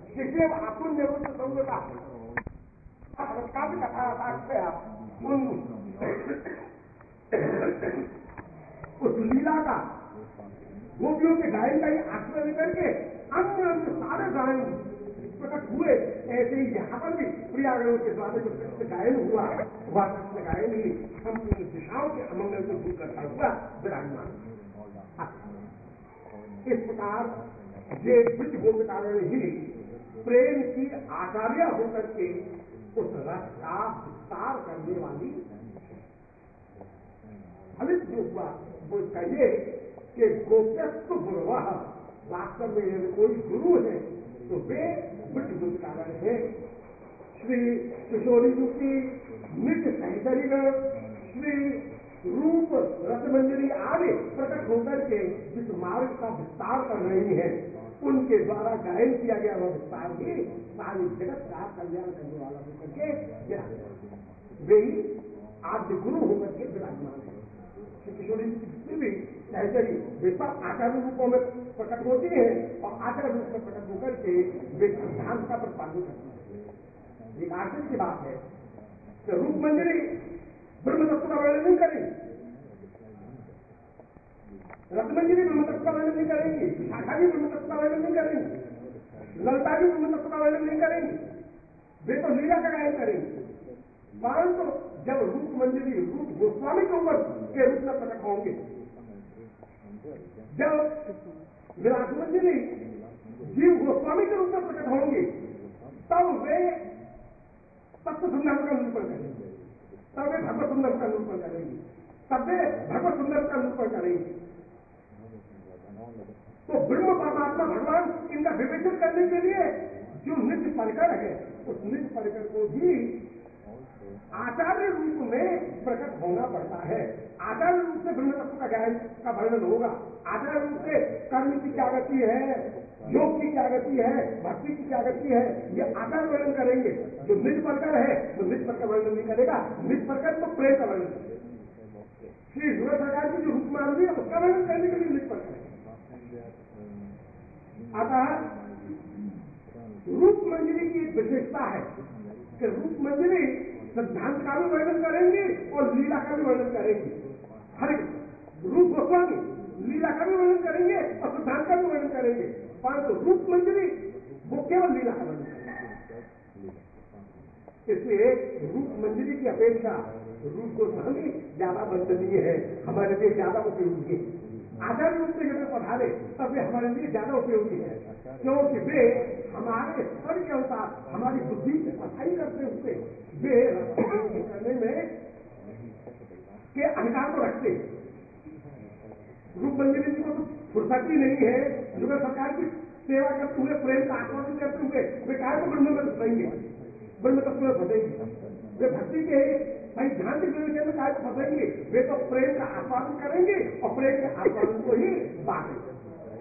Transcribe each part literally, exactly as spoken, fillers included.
शिशेव आपुण्य रूप संगता काव्य कथा साक्ष्य उन उस लीला का गोपियों के गायन का ही आश्रय लेकर के अन्य अन्य सारे गायन प्रकट हुए। ऐसे ही यहाँ पर भी प्रियागणों के द्वारा जो कृष्ण गायन हुआ वह कृष्ण गायन ही संपूर्ण दिशाओं के अमंगल को दूर करता हुआ विराजमान। इस प्रकार ये ब्रज गोपिकागण ही प्रेम की आचार्य होकर के उस रस का विस्तार करने वाली फलित जो हुआ वो कहिए कि गोप्यस्व गुरुवः, वास्तव में यदि कोई गुरु है तो वे ब्रज गोपिकागण है। श्री किशोरी जी की नित्य सहचरीगण श्री रूप रसमंजरी आदि प्रकट होकर के जिस मार्ग का विस्तार कर रही है उनके द्वारा गायन किया गया वह विस्तार भी सारी जगत का कल्याण करने वाला होकर के विराजमान। वे ही आद्य गुरु होकर के विराजमान है। श्री किशोरी जी भी सहचरी वे सब आचार्य रूपों में प्रकट होती है और आचार्य रूप में प्रकट होकर के वे सिद्धांत का प्रतिपादन करती है। एक आश्चर्य की बात है कि रूप मंजरी ब्रह्म तत्व का वर्णन नहीं करेंगे, रत्मंजरी ब्रह्म तत्व का वर्णन नहीं करेंगी, शाखा भी ब्रह्म तत्व का वर्णन नहीं करेंगी, ललता भी ब्रह्म तत्व का वर्णन नहीं करेंगी, वे तो लीला का गायन करेंगे। परंतु जब रूप मंजरी रूप गोस्वामी के ऊपर के रूप में प्रकट होंगे, जब विराट मंजरी जीव गोस्वामी के रूप में प्रकट होंगे, तब वे तत्व संधान का निरूपण करेंगे, तब वे भगवत सुंदर का निरूपण करेंगे, तब वे भगवत सुंदर का निरूपण करेंगे। तो ब्रह्म परमात्मा भगवान इनका विवेचन करने के लिए जो नित्य परिकर है उस नित्य परिकर को भी आचार्य रूप में प्रकट होना पड़ता है। आचार्य रूप से ब्रह्म तत्व का गायन का वर्णन होगा, आचार्य रूप से कर्म की क्या गति है, योग की क्या गति है, भक्ति की क्या गति है, ये आचार्य वर्णन करेंगे। जो निज परकर है वो निज पर का वर्णन नहीं करेगा, निज परकर तो प्रेम का वर्णन करेगा। श्री सूर्य सरकार की जो रूप मानवी है उसका वर्णन करने के लिए निज पर करेगा। अतः रूप मंजरी की एक विशेषता है कि रूप मंजरी सिद्धांत का भी वर्णन करेंगे और लीला का भी वर्णन करेंगे। हर रूप गोस्वामी लीला का भी वर्णन करेंगे और सिद्धांत का भी वर्णन करेंगे, परंतु रूप मंजरी वो केवल लीला का वर्णन करेंगे। इसलिए रूप मंजरी की अपेक्षा रूप गोस्वामी ज्यादा वंदनीय है, हमारे लिए ज्यादा उपयोगी है। आचार्य रूप से जब पढ़ारे तब वे हमारे लिए ज्यादा उपयोगी है, क्योंकि वे हमारे स्तर के अनुसार हमारी बुद्धि की सफाई करते हुए वे करने में के अधिकार को रखते। रूप मंजरी जी को तो फुर्सत ही नहीं है, जुगल सरकार की सेवा करते हुए प्रेम का आश्वासन करते हुए वे कार्य को ब्रह्म में फंसेंगे, ब्रह्म तत्व में फंसेंगे। वे भक्ति के सही ध्यान विवेचन में कार्य को फंसेंगे, वे तो प्रेम का आस्वादन करेंगे और प्रेम के आस्वादन को ही बांटेंगे।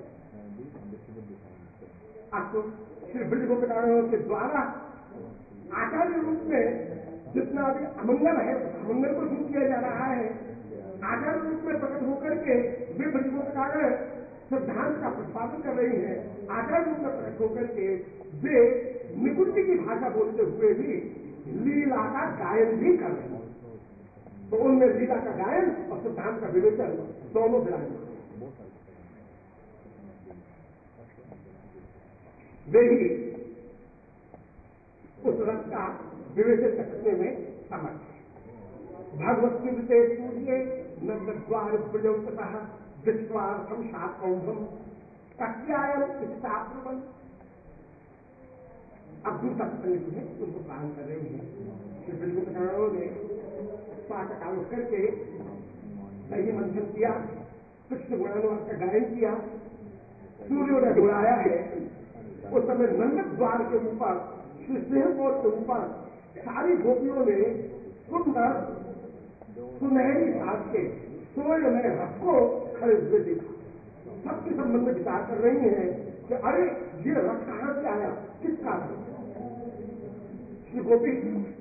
अब तो श्री ब्रज गोपिकागणों के द्वारा आचार्य रूप में जितना भी अमंगल है अमंगल को दूर किया जा रहा है, आचार्य रूप में प्रकट होकर के वे ब्रज गोपिकागण सिद्धांत का प्रतिपादन कर रही है। आचार्य रूप में प्रकट होकर के वे निकुंज की भाषा बोलते हुए भी लीला का गायन भी कर रहे हैं। तो उनमें लीला का गायन और सिद्धांत का विवेचन दोनों विराजमान। वे ही उस रस का विवेचन करने में समर्थ है। भगवत विदते सूर्य नंद्वार प्रजोतः विश्वार्थम शाकौभम कत्यायम इष्टाप्रबल। अब दूसरा प्रसंग जो है उनको प्रारंभ कर रहे हैं। श्री ब्रज गोपिकागणों ने प्रातःकाल उठ करके दही मंथन किया, कृष्ण गुणानुवाद का गायन किया, सूर्योदय बुलाया है। उस समय नंद द्वार के ऊपर श्री सिंहपुर के ऊपर सारी गोपियों ने सुंदर सुनहरी साज के सोए में रथ को खड़े हुए देखा। सबके संबंध में विचार कर रही हैं कि अरे ये रथ कहां से आया, किसका रथ। श्री गोपी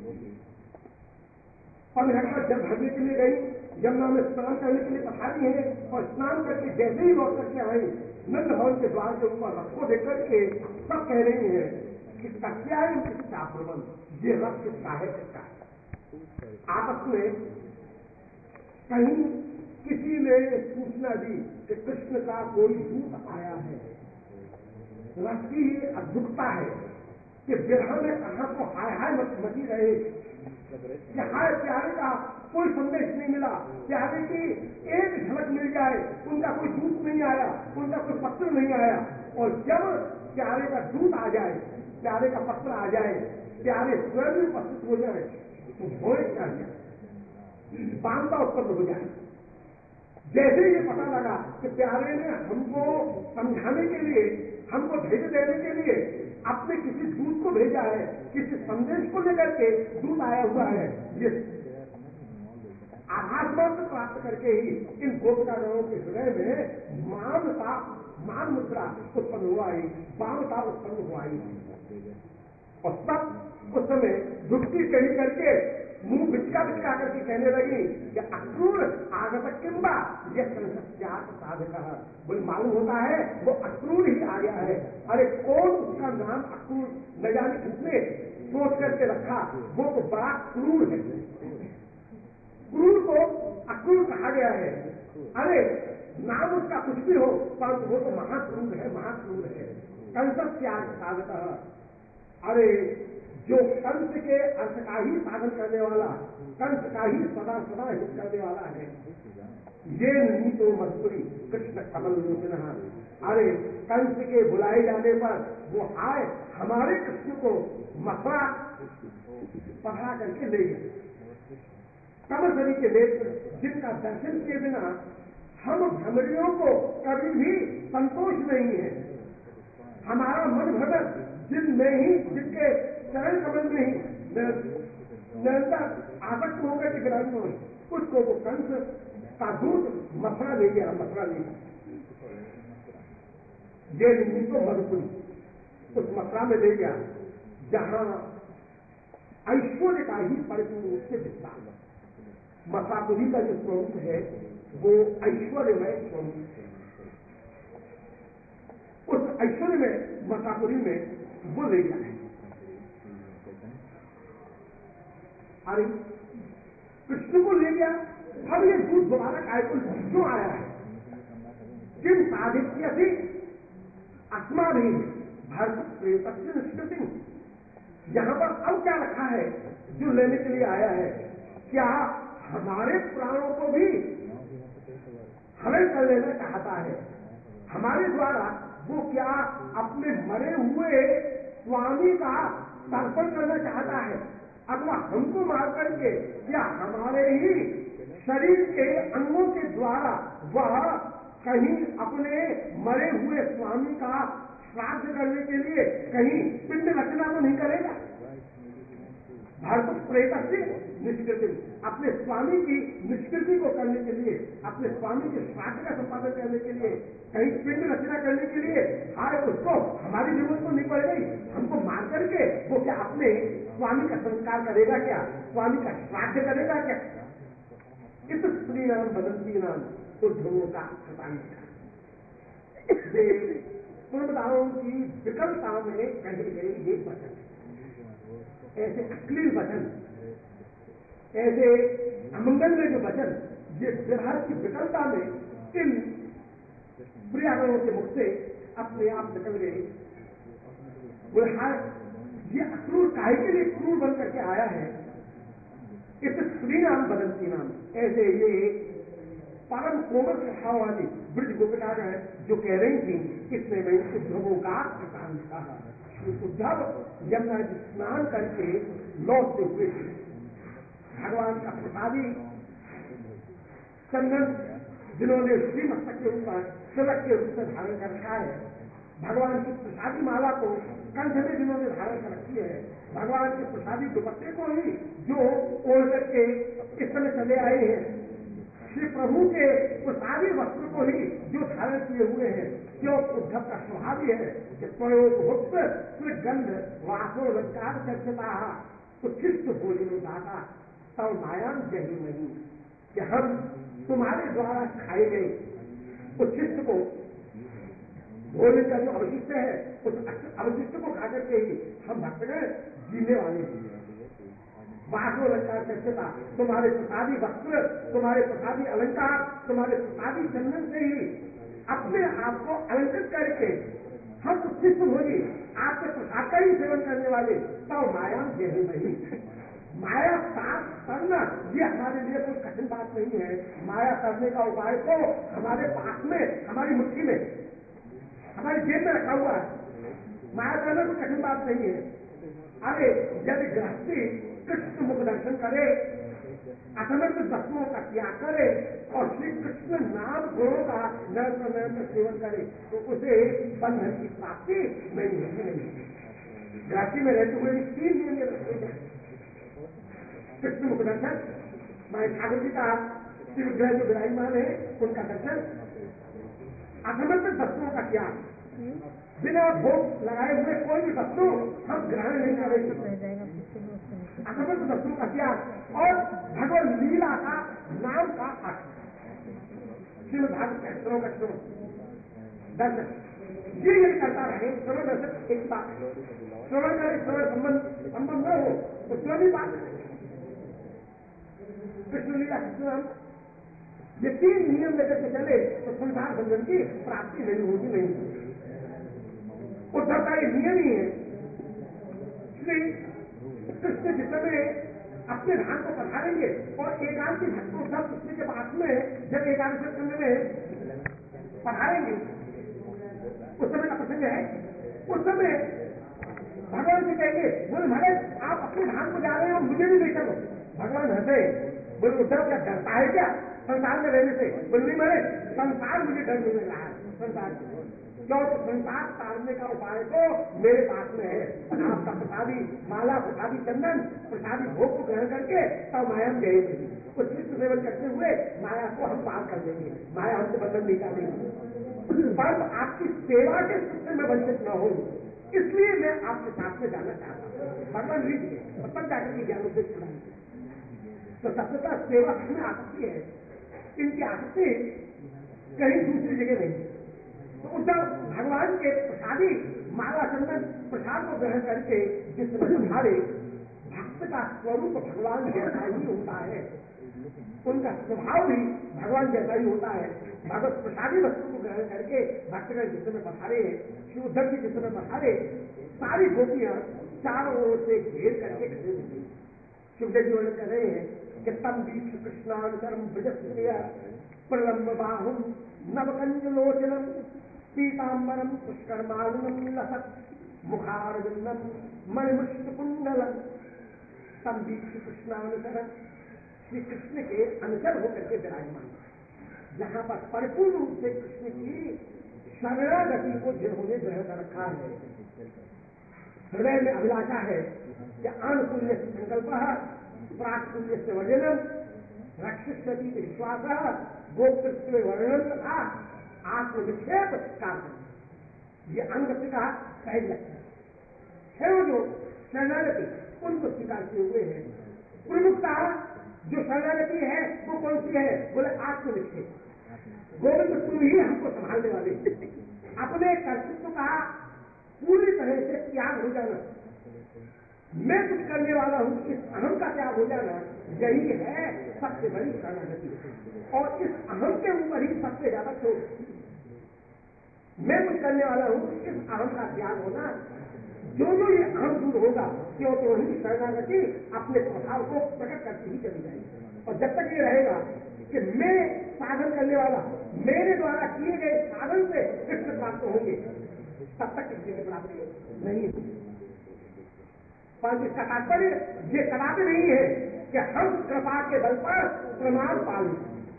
पनघट जल भरने के लिए गई, यमुना में स्नान करने के लिए पधारी है और स्नान करके जैसे ही लौट करके आई नंद भवन के द्वार के ऊपर रथ को देख करके सब कह रही है किसका क्या है, किसका प्रबंध, ये रस किसका है, किसका है। आपस में कहीं किसी ने सूचना दी कि कृष्ण का कोई दूत आया है। रस की ये अद्भुतता है कि विरह में कहां तो हाय हाय मची रहे कि हाय प्यारे का कोई संदेश नहीं मिला, प्यारे की एक झलक मिल जाए, उनका कोई दूत नहीं आया, उनका कोई पत्र नहीं आया। और जब प्यारे का दूत आ जाए, प्यारे का पत्र आ जाए, प्यारे स्वयं उपस्थित हो जाए, तो होए क्या जाए, बांधा उत्पन्न हो जाए। जैसे ये पता लगा कि प्यारे ने हमको समझाने के लिए, हमको भेज देने के लिए अपने किसी दूत को भेजा है, किसी संदेश को लेकर के दूत आया हुआ है, ये आभास मात्र प्राप्त करके ही इन गोपिकागणों के हृदय में मानता मान मुद्रा उत्पन्न हुआ ही, मानता उत्पन्न हुआ ही। और सब उस समय दुखती चढ़ी करके मुंह बिचका बिचका करके कहने लगी कि अक्रूर आगत किंबा ये संस्यात साधक। बोले मालूम होता है वो अक्रूर ही आ गया है। अरे कौन उसका नाम अक्रूर न जाने किसने सोच करके रखा, वो तो बड़ा क्रूर है। क्रूर को अक्रूर कहा गया है। अरे नाम उसका कुछ भी हो, परंतु वो तो महाक्रूर है, महाक्रूर है। कंसत्याग साधक। अरे जो कंस के अर्थ का ही साधन करने वाला, कंस का ही सदा सदा हित करने वाला है, ये नहीं तो मधुपुरी कृष्ण कमल लोचना। अरे कंस के बुलाए जाने पर वो आए हमारे कृष्ण को मथुरा पढ़ा करके ले गए। कमलसरी के नेत्र जिनका दर्शन किए बिना हम भ्रमरियों को कभी भी संतोष नहीं है। हमारा मन भगत जिनमें ही, जिनके चरण कमल में ही निरंतर आसक्त होकर के विराजित हो, उसको वो कंस का दूत मथुरा ले गया, मथुरा ले गया। ये नहीं तो मधुपुरी उस मथुरा में ले गया जहां ऐश्वर्य का ही परिपूर्ण रूप से विस्तार। मथुरापुरी का जो स्वरूप है वो ऐश्वर्यमय स्वरूप है। उस ऐश्वर्य में मथुरापुरी में वो ले गया है। अरे कृष्ण को ले गया, अब ये दूध दोबारा कायकुल क्यों आया है? किम साधित्य थी अस्मा भी भारत स्मृति। यहां पर अब क्या रखा है जो लेने के लिए आया है? क्या हमारे प्राणों को भी हमें कर लेना चाहता है? हमारे द्वारा वो क्या अपने मरे हुए स्वामी का तर्पण करना चाहता है, अथवा हमको मार करके या हमारे ही शरीर के अंगों के द्वारा वह कहीं अपने मरे हुए स्वामी का श्राद्ध करने के लिए कहीं पिंड रचना तो नहीं करेगा? भारत प्रेत से निष्कृति, अपने स्वामी की निष्कृति को करने के लिए, अपने स्वामी के श्राद्ध का संपादन करने के लिए, कहीं पिंड रचना करने के लिए, हाय उसको हमारी जरूरत तो नहीं पड़ गई, हमको मार करके वो क्या अपने स्वामी का संस्कार करेगा? क्या स्वामी का श्राद्ध करेगा? क्या इस स्त्री नाम बदंती नाम उद्धवों का पूर्वदारों की विकलताओं में कहे गए ये वचन, ऐसे अश्लील वचन, ऐसे अमंगलमय जो वचन, ये विवाह की विकलता में इन प्रियागणों के मुख से अपने आप निकल गए। बुढ़ा ये अक्रूर काहे के लिए क्रूर बन करके आया है? इस स्त्री नाम बदलती नाम, ऐसे ये परम कोमल स्वभाव वाली ब्रज गोपिकाएं जो कह रही थी, इसने मैं उद्धवों का प्रकांड कहा। उद्धव यमुना जी स्नान करके लौटते हुए भगवान का प्रसादी चंदन जिन्होंने श्री मस्तक के ऊपर तिलक के रूप में धारण कर रखा है, भगवान की प्रसादी माला को कंठ में जिन्होंने धारण कर रखी है, भगवान के प्रसादी दुपट्टे को ही जो ओढ़ करके इस समय चले आए हैं, श्री प्रभु के प्रसादी वस्त्र को ही जो धारण किए हुए हैं, क्यों उद्धव का स्वभाव है कि प्रयोगभुक्त गंध वासो लंकार चर्चता उच्छिष्ट भोजन दाता तव नायाम जही नहीं, कि हम तुम्हारे द्वारा खाए गए उच्छिष्ट को भोजन का जो अवशिष्ट है उस अवशिष्ट को खा करके ही हम भक्तगण जीने वाले हैं। बासो अलंकार सत्यता, तुम्हारे प्रसादी वस्त्र, तुम्हारे प्रसादी अलंकार, तुम्हारे प्रसादी चंदन से ही अपने आप को अलंकृत करके हम उत्कृष्ट भोगी आपके प्रसाद का ही सेवन करने वाले तो माया यही नहीं। माया साफ करना ये हमारे लिए कोई कठिन बात नहीं है। माया करने का उपाय तो हमारे पास में, हमारी मुट्ठी में, हमारी जेब में रखा हुआ है। माया करना कोई कठिन बात नहीं है। अरे यदि गृहस्थी कृष्ण मुख दर्शन करे, असमर्थ वस्तुओं का त्याग करे और श्री कृष्ण नाम गुणों का निरंतर निरंतर सेवन करे तो उसे बंधन की प्राप्ति नहीं होगी। गृहस्थी में रहते हुए तीन नियम रखे कृष्ण मुख दर्शन, माए ठाकुर जी का श्री विग्रह जो विराजमान है उनका दर्शन, असमर्थ वस्तुओं का त्याग, बिना भोग लगाए हुए कोई भी वस्तु हम ग्रहण नहीं करेंगे, असमर्थ वस्तुओं का त्याग और भगवान लीला का नाम का अर्थ, श्रीमद् भागवत के अक्षरों का श्रवण दर्शन, ये यदि करता रहे श्रवण दर्शन एक बात है। श्रवण का श्रवण संबंध संबंध न हो तो श्रवण बात है। कृष्ण लीला कृष्ण नाम ये तीन नियम लेकर के चले तो संसार बंधन की प्राप्ति नहीं होगी। नहीं उद्धव का ये नियम ही है। श्री कृष्ण जिस समय अपने धाम को पधारेंगे और एकांती भक्त उद्धव कृष्ण के पास में जब एकादश करने में पधारेंगे उस समय का प्रसंग है। उस समय भगवान से कहेंगे बोले महाराज आप अपने धाम को जा रहे हैं मुझे भी लेकर लो। भगवान हंसे बोले उद्धव क्या डरता है क्या संसार में रहने से? बोले नहीं महाराज संसार मुझे डर नहीं लग रहा है। संसार क्यों? तो संसार तारने का उपाय तो मेरे पास में है। आपका प्रसादी माला, प्रसादी चंदन, प्रसादी भोग को ग्रहण करके तब माया हम गए उस कृष्ण सेवन करते हुए माया को हम पार कर देंगे। माया हमसे बंधन नहीं करेगी। पर आपकी सेवा के सुख से मैं वंचित न हूं इसलिए मैं आपके साथ में जाना चाहता हूँ। भगवान रीत है तब जाकर के ज्ञान उद्देश्य चलाएंगे। तो सबसे सेवा में आसक्ति है, इनकी आसक्ति कहीं दूसरी जगह नहीं। तो उद्धव भगवान के प्रसादी माला चंदन प्रसाद को ग्रहण करके जिस हमारे भक्त का स्वरूप भगवान जैसा ही होता है, उनका स्वभाव भी भगवान जैसा ही होता है। भगवत प्रसादी वस्तु को ग्रहण करके भक्तगण जिस समय पधारे, श्री उद्धव जी जिस समय पधारे, सारी गोपियां चारों ओर से घेर करके खड़े हुए। शिवदेव जी वर्णन कर रहे हैं कि तम दीक्ष कृष्णानुचरम ब्रजस्त्रिय प्रलम्ब बाहुम नवकंजलोचनम पीतांबरम पुष्करमालिनम लसत मुखारविंदम मणिमुष्ट कुंडलम। तम दीक्ष कृष्णानुचरम श्री कृष्ण के अनुचर होकर के विराजमान, जहां पर परिपूर्ण रूप से कृष्ण की शरणागति को जिन्होंने ग्रहण कर रखा है, हृदय में अभिलाषा है कि आनुकूल्य से संकल्प प्राकूल्य से वजनम रक्षिष्यति विश्वास गोकृष्ण वर्णन तथा आत्मविक्षेप का ये अंग का पहले है। वो जो शरणागति उनको स्वीकार किए हुए हैं। प्रमुखता जो शरणागति है वो कौन सी है? बोले आत्मविक्षेप। गोविंद तुम ही हमको संभालने वाले, अपने कर्तृत्व का पूरी तरह से त्याग हो जाना, मैं कुछ करने वाला हूं इस अहम का त्याग हो जाना, यही है सबसे बड़ी शरणागति। और इस अहम के ऊपर ही सबसे ज्यादा शोध, मैं कुछ करने वाला हूं इस अहम का त्याग होना। जो जो ये अहम दूर होगा क्यों तो ही शरणागति अपने प्रभाव को प्रकट करती ही चली जाएगी। और जब तक ये रहेगा कि मैं साधन करने वाला, मेरे द्वारा किए गए साधन से कृष्ण प्राप्त होंगे, तब तक कृष्ण की प्राप्ति नहीं होगी। पर इसका तात्पर्य ये कदापि नहीं है कि हम कृपा के बल पर प्रमाण पालें।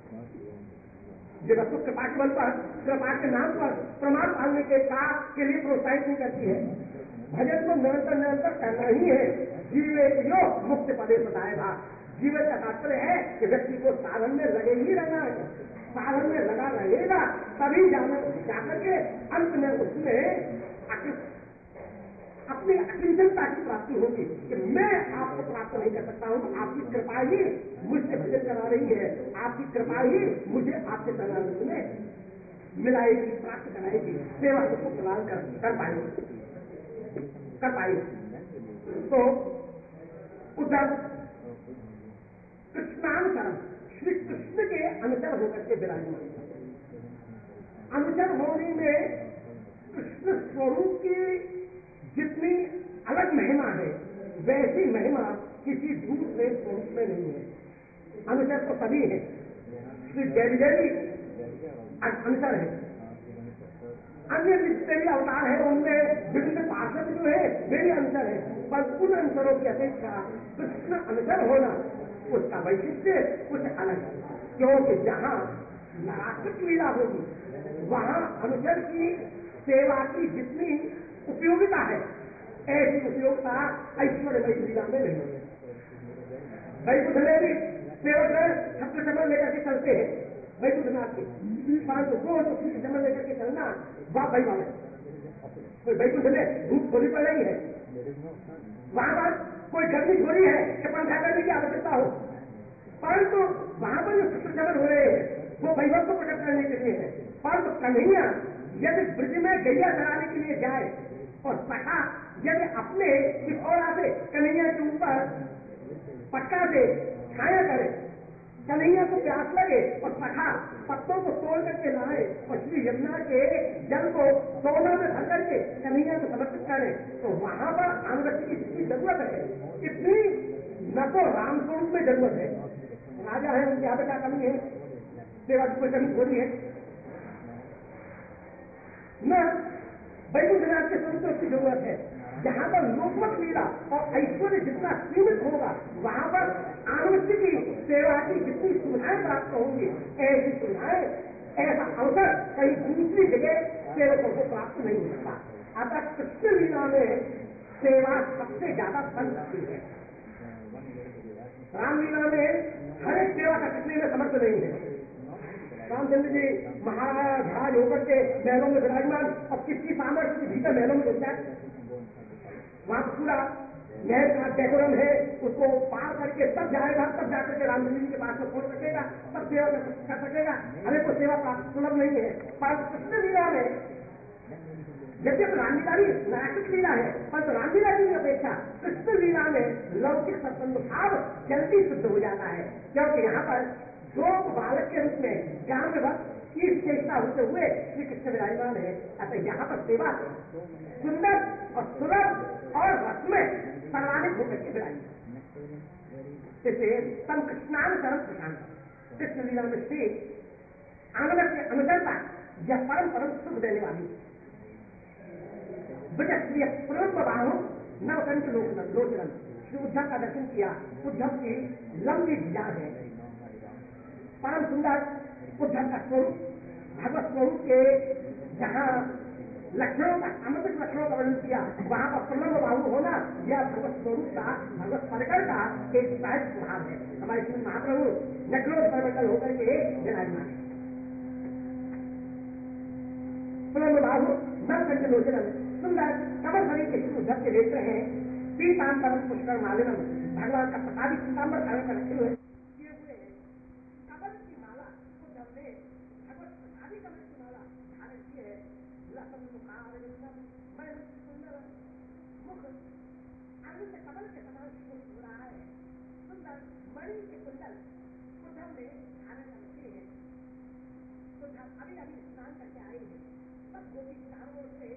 ये वस्तु कृपा के बल पर, कृपा के नाम पर प्रमाण पालने के काम के लिए प्रोत्साहित नहीं करती है। भजन को निरंतर निरंतर करना ही है। जीवे जो मुक्त पदे बताएगा। जीवन का तात्पर्य है कि व्यक्ति को साधन में लगे ही रहना है। साधन में लगा रहेगा तभी जाने जाकर के अंत में उसमें अपनी अकिंचनता की प्राप्ति होगी कि मैं आपको प्राप्त नहीं कर सकता हूं, आपकी कृपा ही मुझसे भजन करा रही है, आपकी कृपा ही मुझे आपके शरणागति में मिलाएगी, प्राप्त कराएगी, सेवा को प्रदान कर, कर पाएगी कर पाएगी तो उधर कृष्णानुचरण, श्री कृष्ण के अनुचर होकर के विराजमान। अनुचर होने में कृष्ण स्वरूप की जितनी अलग महिमा है वैसी महिमा किसी दूसरे स्वरूप में नहीं है। अनुचर तो सभी है, श्री देवी अनुचर है, अन्य जितने भी अवतार है उनमें विभिन्न पार्षद जो है वे भी अनुचर है, पर उन अनुचरों की अपेक्षा कृष्ण अनुचर होना उसका वैशिष्ट्य कुछ अलग है। क्योंकि जहाँ नारात्मक लीला होगी वहाँ अनुचर की सेवा की जितनी उपयोगिता है ऐसी उपयोगिता ऐश्वर्यमयी लीला में नहीं है। वैकुंठ में भी सेवक छत्र कमल लेकर के चलते हैं वैकुंठनाथ के, परंतु रोज उसी कमल लेकर के चलना वह वैभव है। कोई वैकुंठ में धूप थोड़ी पड़ रही है, वहां पर कोई गर्मी थोड़ी है कि पंखा करने की आवश्यकता हो, परंतु वहां पर जो छत्र कमल हो रहे हैं वो वैभव को प्रकट करने के लिए है। परंतु कन्हैया यदि ब्रज में गैया चराने के लिए जाए और सखा यदि अपने किशोरा से कन्हैया के ऊपर पटका से छाया करे, कन्हैया को प्यास लगे और सखा पत्तों को तोड़ करके लाए और श्री यमुना के जल को सोना में भर करके कन्हैया को समर्पित करे, तो वहां पर अनुरक्ति की जितनी जरूरत है इतनी न तो राम स्वरूप में जरूरत है। राजा है उनकी यहाँ क्या कमी है, सेवा की कोई कमी थोड़ी है न, वैकुंठनाथ के स्वरूप में उसकी जरूरत है। जहाँ पर लोकमत लीला और ऐश्वर्य जितना सीमित होगा वहां पर अनुष्टि की सेवा की जितनी सुविधाएं प्राप्त होंगी ऐसी सुविधाएं, ऐसा अवसर कहीं दूसरी जगह सेवकों को प्राप्त नहीं हो सकता। अतः कृष्ण लीला में सेवा सबसे ज्यादा फल रखती है। रामलीला में हर एक सेवा का करने में समर्थ नहीं है। रामचंद्र जी महाराज होकर के महलों में विराजमान और किसकी सामर्थ्य के भीतर महलों में घुस जाए, वहां पूरा महल का डेकोरम है, उसको पार करके तब जाएगा, तब जाकर के रामचंद्र जी के पास में पहुंच सकेगा, तब सेवा कर सकेगा। हमें को सेवा प्राप्त सुलभ नहीं है। पर कृष्ण लीला में यद्यप रामलीला भी नाटक लीला है, परंतु रामलीला की अपेक्षा कृष्ण लीला में लौकिक सत्संग भाव जल्दी सिद्ध हो जाता है, क्योंकि यहाँ पर दो बालक के रूप में ग्राम्य भक्त की चेष्टा होते हुए श्री कृष्ण विराजमान है। अतः यहाँ पर सेवा सुंदर और सुलभ और रसमय सर्वाधिक होकर के विराजमान। इसलिए तम कृष्णानुचरण प्रशांत, कृष्ण लीला में श्री आनंद के अनुचरता यह परम परम सुख देने वाली बाहु नवकंठ लोचन। श्री उद्धव का दर्शन किया, उद्धव की लंबी भुजा है, परम सुंदर उद्धव का स्वरूप, भगवत स्वरूप के जहाँ लक्षणों का सामग्रिक लक्षणों का वर्णन किया वहां पर प्रलम्ब बाहु होना यह भगवत स्वरूप का, भगवत परकर का एक सहज स्वभाव है। हमारे श्री महाप्रभु नक्रोध परमंडल होकर के विराजमान है। प्रलम्ब बाहु नवकंठ लोचन, सुंदर कमल भरी के श्री उद्धव के नेत्र हैं, पीताम्बर पुष्कर मालिनम, भगवान का प्रसादी पीताम्बर धारण कर रखे हुए किए हुए कमल की माला उद्धव ने, भगवत प्रसादी कमल की माला धारण की है। लसन मुखारविंदम मैं सुंदर मुख अरविंद कमल के समान शुभ हो रहा है। सुंदर मणि के कुंडल उद्धव ने धारण कर रखे हैं। उद्धव अभी अभी स्नान करके आए हैं, सब गोपी चारों ओर से